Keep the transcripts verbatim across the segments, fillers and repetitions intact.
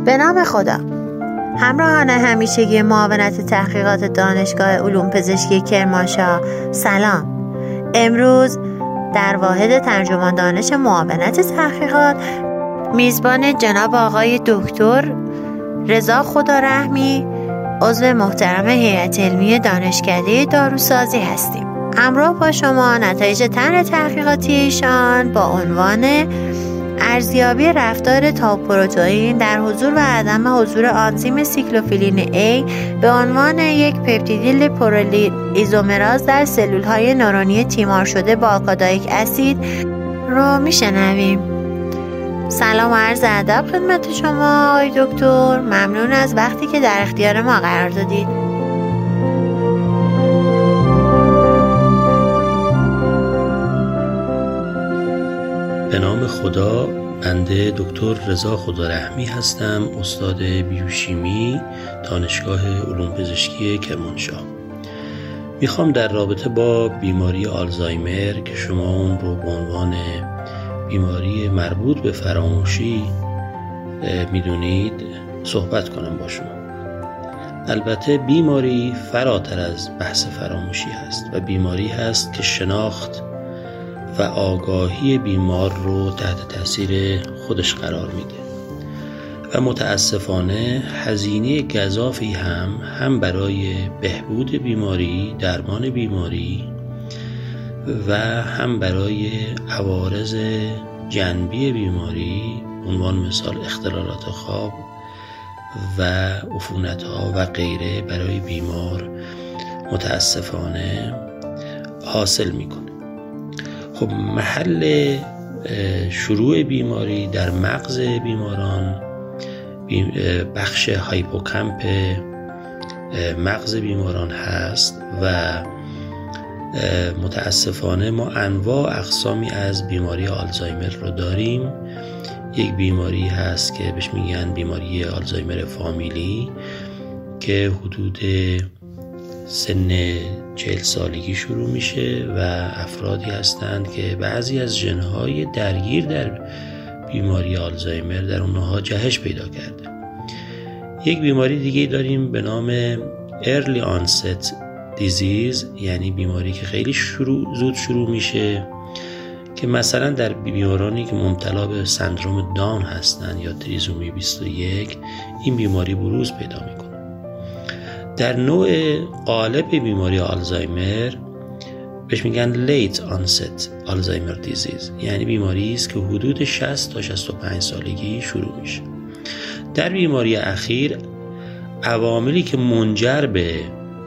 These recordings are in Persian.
به نام خدا. همراهان همیشگی معاونت تحقیقات دانشگاه علوم پزشکی کرمانشاه، سلام. امروز در واحد ترجمان دانش معاونت تحقیقات میزبان جناب آقای دکتر رضا خدارحمی، عضو محترم هیئت علمی دانشکده داروسازی هستیم. همراه با شما نتایج طرح تحقیقاتی ایشان با عنوان ارزیابی رفتار تاوپروتئین در حضور و عدم حضور آنزیم سیکلوفیلین A به عنوان یک پپتیدیل پرولیل ایزومراز در سلول‌های نورونی تیمار شده با آکادایک اسید رو میشنویم. سلام و عرض ادب خدمت شما آقای دکتر. ممنون از وقتی که در اختیار ما قرار دادید. به نام خدا، بنده دکتر رضا خدارحمی هستم، استاد بیوشیمی دانشگاه علوم پزشکی کرمانشاه. میخوام در رابطه با بیماری آلزایمر که شما اون رو به عنوان بیماری مربوط به فراموشی میدونید صحبت کنم با شما. البته بیماری فراتر از بحث فراموشی هست و بیماری هست که شناخت و آگاهی بیمار رو تحت تاثیر خودش قرار میده و متاسفانه هزینه گزافی هم هم برای بهبود بیماری، درمان بیماری و هم برای عوارض جانبی بیماری، عنوان مثال اختلالات خواب و عفونت‌ها و غیره، برای بیمار متاسفانه حاصل میکنه. خب محل شروع بیماری در مغز بیماران بخش هایپوکامپ مغز بیماران هست و متاسفانه ما انواع اقسامی از بیماری آلزایمر رو داریم. یک بیماری هست که بهش میگن بیماری آلزایمر فامیلی که حدود سن چهل سالگی شروع میشه و افرادی هستند که بعضی از ژن‌های درگیر در بیماری آلزایمر در اونها جهش پیدا کرده. یک بیماری دیگه داریم به نام Early Onset Disease، یعنی بیماری که خیلی شروع زود شروع میشه که مثلا در بیمارانی که مبتلا به سندروم داون هستند یا تریزومی بیست و یک این بیماری بروز پیدا میکنه. در نوع غالب بیماری آلزایمر بهش میگن Late Onset Alzheimer Disease، یعنی بیماری است که حدود شصت تا شصت و پنج سالگی شروع میشه. در بیماری اخیر عواملی که منجر به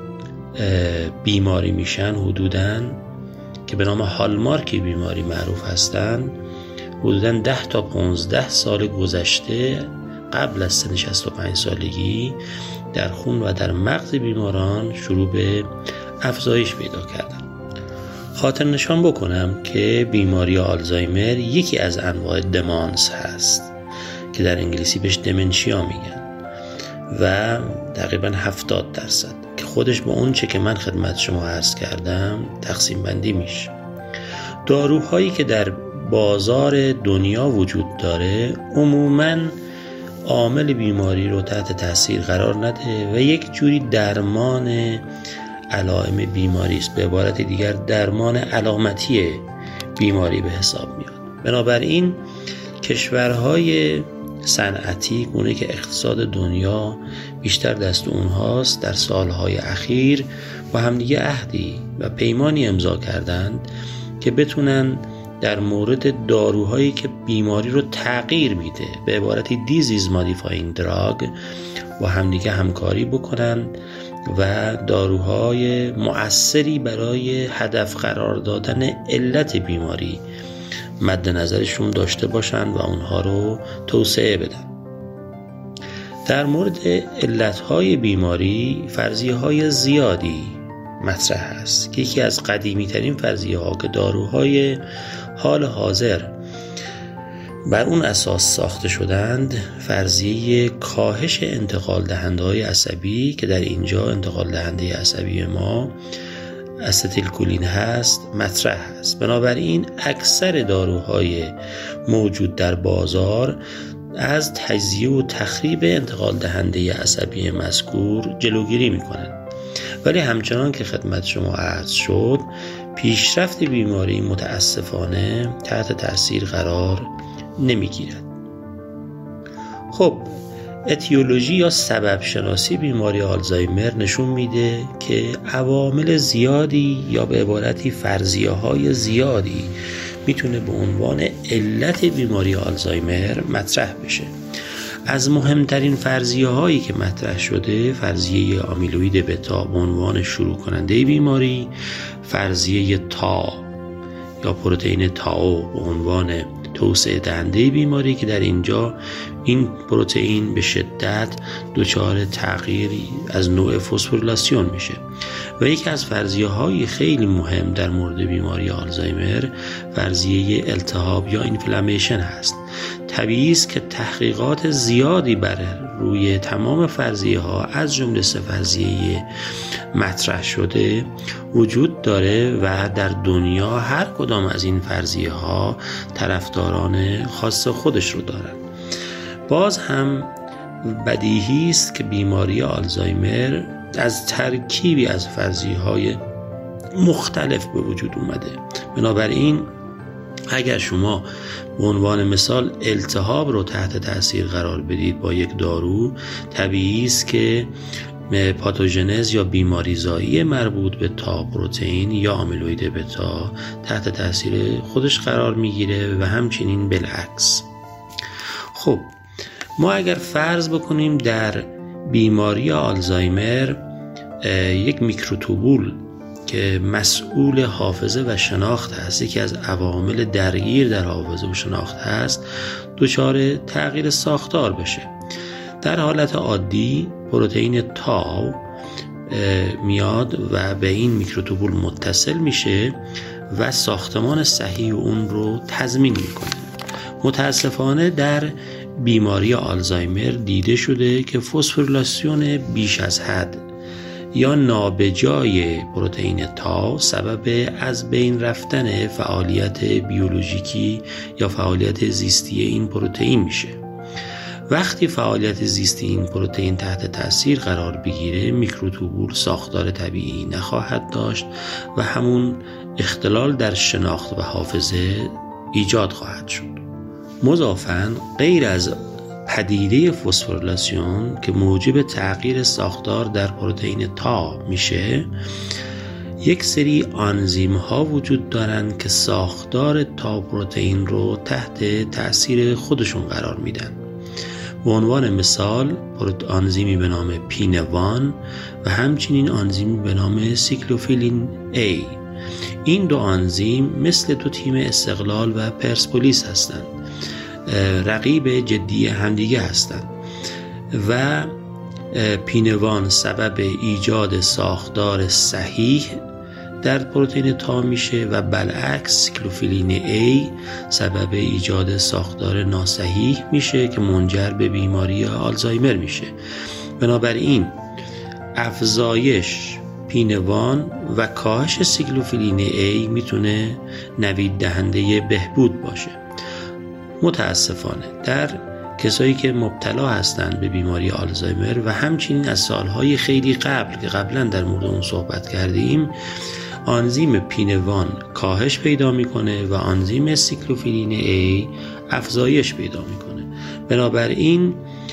بیماری میشن حدوداً که به نام هالمارک بیماری معروف هستند، حدوداً ده تا پانزده سال گذشته قبل از سن شصت و پنج سالگی در خون و در مغز بیماران شروع به افزایش پیدا کردن. خاطر نشان بکنم که بیماری آلزایمر یکی از انواع دمانس هست که در انگلیسی بهش دمنشیا میگن و تقریبا هفتاد درصد که خودش با اون چه که من خدمت شما عرض کردم تقسیم بندی میشه. داروهایی که در بازار دنیا وجود داره عموماً عامل بیماری رو تحت تاثیر قرار نده و یک جوری درمان علائم بیماری است، به عبارت دیگر درمان علامتی بیماری به حساب میاد. بنابراین کشورهای صنعتی، گونه که اقتصاد دنیا بیشتر دست اونهاست، در سالهای اخیر با همدیگه عهدی و پیمانی امضا کردند که بتونن در مورد داروهایی که بیماری رو تغییر میده، به عبارتی دیزیز مادیفاینگ دراگ، با همدیگه همکاری بکنن و داروهای مؤثری برای هدف قرار دادن علت بیماری مد نظرشون داشته باشن و اونها رو توسعه بدن. در مورد علتهای بیماری فرضیه های زیادی مطرح است که یکی از قدیمی ترین فرضیه ها که داروهای حال حاضر بر اون اساس ساخته شدند فرضیه کاهش انتقال دهنده های عصبی که در اینجا انتقال دهنده عصبی ما استیل کولین هست مطرح است. بنابراین اکثر داروهای موجود در بازار از تجزیه و تخریب انتقال دهنده عصبی مذکور جلوگیری می‌کنند. ولی همچنان که خدمت شما عرض شد، پیشرفت بیماری متاسفانه تحت تأثیر قرار نمی‌گیرد. خب اتیولوژی یا سبب شناسی بیماری آلزایمر نشون میده که عوامل زیادی یا به عبارتی فرضیه های زیادی میتونه به عنوان علت بیماری آلزایمر مطرح بشه. از مهمترین فرضیه هایی که مطرح شده فرضیه آمیلوید بتا به عنوان شروع کننده بیماری، فرضیه تا یا پروتئین تاو به عنوان توسعه دهنده بیماری که در اینجا این پروتئین به شدت دچار تغییری از نوع فسفوریلاسیون میشه و یکی از فرضیه های خیلی مهم در مورد بیماری آلزایمر فرضیه التهاب یا اینفلامیشن هست. طبیعی است که تحقیقات زیادی بر روی تمام فرضیه ها از جمله سه فرضیه مطرح شده وجود داره و در دنیا هر کدام از این فرضیه ها طرفداران خاص خودش رو دارن. باز هم بدیهی است که بیماری آلزایمر از ترکیبی از فرضیه های مختلف به وجود اومده. بنابراین اگر شما به عنوان مثال التهاب رو تحت تأثیر قرار بدید با یک دارو، طبیعی است که پاتوژنز یا بیماریزایی مربوط به تا پروتئین یا آمیلوید بتا تحت تأثیر خودش قرار میگیره و همچنین بالعکس. خب ما اگر فرض بکنیم در بیماری آلزایمر یک میکروتوبول که مسئول حافظه و شناخت هست، یکی از عوامل درگیر در حافظه و شناخت هست، دچار تغییر ساختار بشه. در حالت عادی پروتئین تاو میاد و به این میکروتوبول متصل میشه و ساختمان صحیح اون رو تضمین میکنه. متاسفانه در بیماری آلزایمر دیده شده که فسفوریلاسیون بیش از حد یا نابجای پروتئین تا سبب از بین رفتن فعالیت بیولوژیکی یا فعالیت زیستی این پروتئین میشه. وقتی فعالیت زیستی این پروتئین تحت تأثیر قرار بگیره، میکروتوبول ساختار طبیعی نخواهد داشت و همون اختلال در شناخت و حافظه ایجاد خواهد شد. مضافاً غیر از پدیده فسفوریلاسیون که موجب تغییر ساختار در پروتئین تا میشه، یک سری آنزیم ها وجود دارند که ساختار تا پروتئین رو تحت تأثیر خودشون قرار میدن. به عنوان مثال آنزیمی به نام پینوان و همچنین آنزیمی به نام سیکلوفیلین A. این دو آنزیم مثل دو تیم استقلال و پرسپولیس هستند، رقیب جدی همدیگه هستند و پینوان سبب ایجاد ساختار صحیح در پروتئین تا میشه و بالعکس سیکلوفیلین A سبب ایجاد ساختار ناصحیح میشه که منجر به بیماری آلزایمر میشه. بنابراین افزایش پینوان و کاهش سیکلوفیلین A میتونه نوید دهنده بهبود باشه. متاسفانه در کسایی که مبتلا هستند به بیماری آلزایمر و همچنین از سالهای خیلی قبل که قبلا در مورد اون صحبت کردیم، آنزیم پینوان کاهش پیدا میکنه و آنزیم سیکلوفیلین A افزایش پیدا میکنه. بنابراین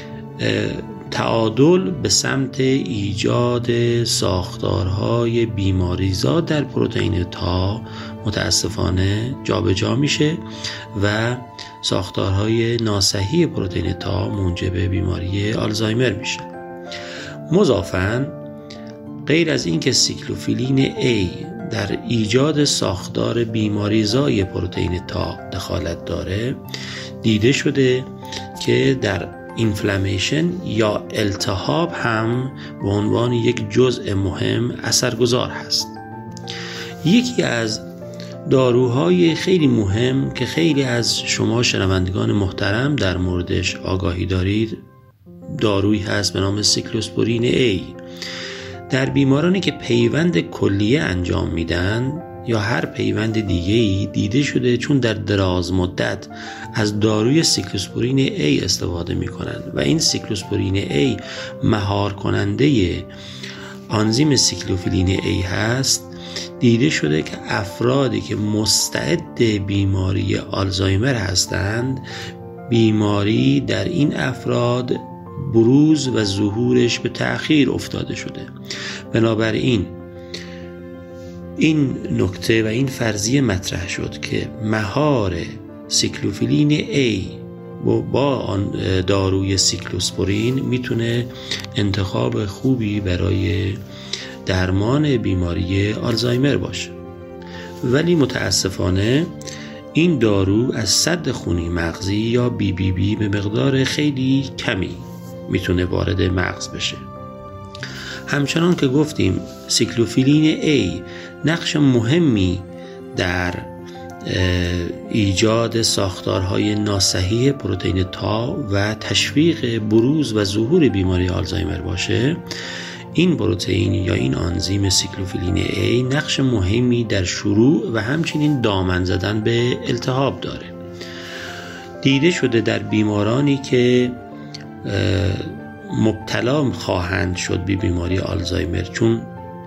تعادل به سمت ایجاد ساختارهای بیماریزا در پروتئین تا متاسفانه جابجا میشه و ساختارهای ناصحیح پروتئین تا موجب بیماری آلزایمر میشه. مضافاً غیر از این که سیکلوفیلین A در ایجاد ساختار بیماریزای پروتئین تا دخالت داره، دیده شده که در اینفلامیشن یا التهاب هم به عنوان یک جزء مهم اثرگذار هست. یکی از داروهای خیلی مهم که خیلی از شما شنوندگان محترم در موردش آگاهی دارید، دارویی هست به نام سیکلوسپورین A. در بیمارانی که پیوند کلیه انجام میدن یا هر پیوند دیگه‌ای دیده شده چون در دراز مدت از داروی سیکلوسپورین A استفاده می‌کنند و این سیکلوسپورین A مهار کننده آنزیم سیکلوفیلین A هست، دیده شده که افرادی که مستعد بیماری آلزایمر هستند، بیماری در این افراد بروز و ظهورش به تأخیر افتاده شده. بنابراین این نکته و این فرضیه مطرح شد که مهار سیکلوفیلین A با آن داروی سیکلوسپورین میتونه انتخاب خوبی برای درمان بیماری آلزایمر باشه. ولی متاسفانه این دارو از سد خونی مغزی یا بی بی بی به مقدار خیلی کمی میتونه وارد مغز بشه. همچنان که گفتیم سیکلوفیلین A نقش مهمی در ایجاد ساختارهای ناصحیح پروتئین تau و تشویق بروز و ظهور بیماری آلزایمر باشه، این پروتئین یا این آنزیم سیکلوفیلین A نقش مهمی در شروع و همچنین دامن زدن به التهاب داره. دیده شده در بیمارانی که مبتلا خواهند شد به بیماری آلزایمر، چون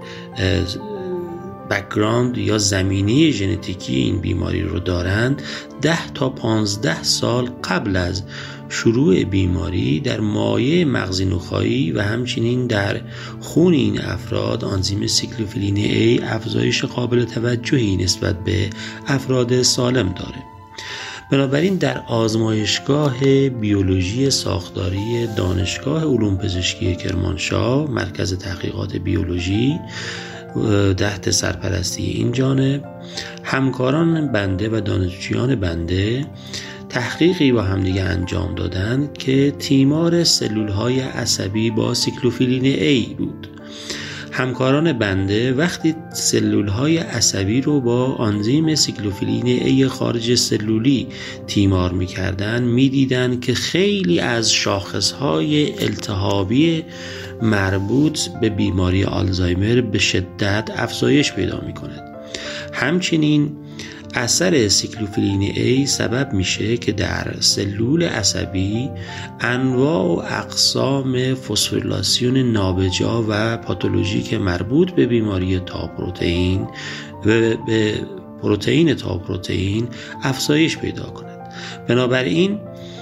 بک‌گراند یا زمینه ژنتیکی این بیماری رو دارند، ده تا پانزده سال قبل از شروع بیماری در مایع مغزی نخایی و همچنین در خون این افراد آنزیم سیکلوفیلین A افزایش قابل توجهی نسبت به افراد سالم داره. بنابراین در آزمایشگاه بیولوژی ساختاری دانشگاه علوم پزشکی کرمانشاه، مرکز تحقیقات بیولوژی تحت سرپرستی این جانب، همکاران بنده و دانشجویان بنده تحقیقی با همدیگه انجام دادن که تیمار سلولهای عصبی با سیکلوفیلین A بود. همکاران بنده وقتی سلولهای عصبی رو با آنزیم سیکلوفیلین A خارج سلولی تیمار می‌کردن، می‌دیدن که خیلی از شاخصهای التهابی مربوط به بیماری آلزایمر به شدت افزایش پیدا می‌کند. همچنین اثر سیکلوفیلین A سبب میشه که در سلول عصبی انواع و اقسام فسفوریلاسیون نابجا و پاتولوژیک مربوط به بیماری تاو پروتئین و به پروتئین تاو پروتئین افزایش پیدا کند. بنابراین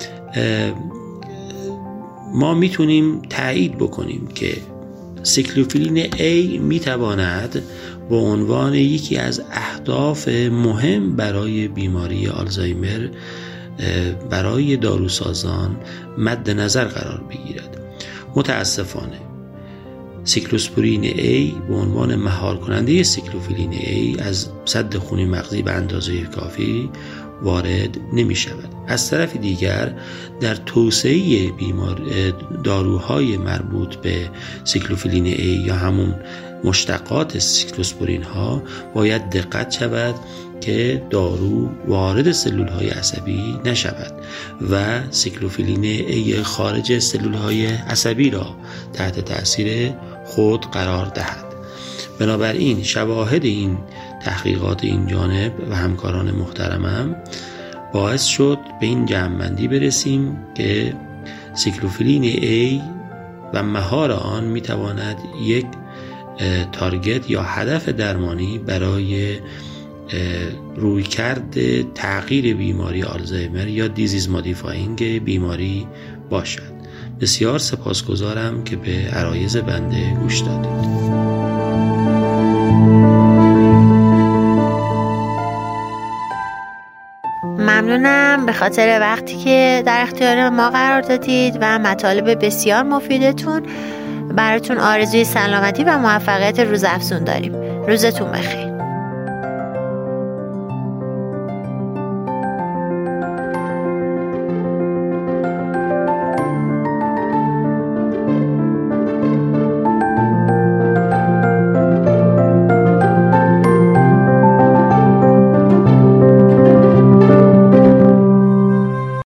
ما میتونیم تایید بکنیم که سیکلوفیلین A میتواند به عنوان یکی از اهداف مهم برای بیماری آلزایمر برای داروسازان مد نظر قرار بگیرد. متاسفانه سیکلوسپورین A به عنوان مهار کننده سیکلوفیلین A از سد خونی مغزی به اندازه کافی وارد نمی شود. از طرف دیگر در توسعه بیمار داروهای مربوط به سیکلوفیلین A یا همون مشتقات سیکلوسپورین ها باید دقت شود که دارو وارد سلول های عصبی نشود و سیکلوفیلین A خارج سلول های عصبی را تحت تأثیر خود قرار دهد. بنابراین شواهد این تحقیقات این جانب و همکاران محترمم باعث شد به این جمع‌بندی برسیم که سیکلوفیلین A و مهار آن میتواند یک تارگت یا هدف درمانی برای رویکرد تغییر بیماری آلزایمر یا دیزیز مودیفاینگ بیماری باشد. بسیار سپاسگزارم که به عرایض بنده گوش دادید. ممنونم به خاطر وقتی که در اختیار ما قرار دادید و مطالب بسیار مفیدتون. براتون آرزوی سلامتی و موفقیت روزافزون داریم. روزتون بخیر.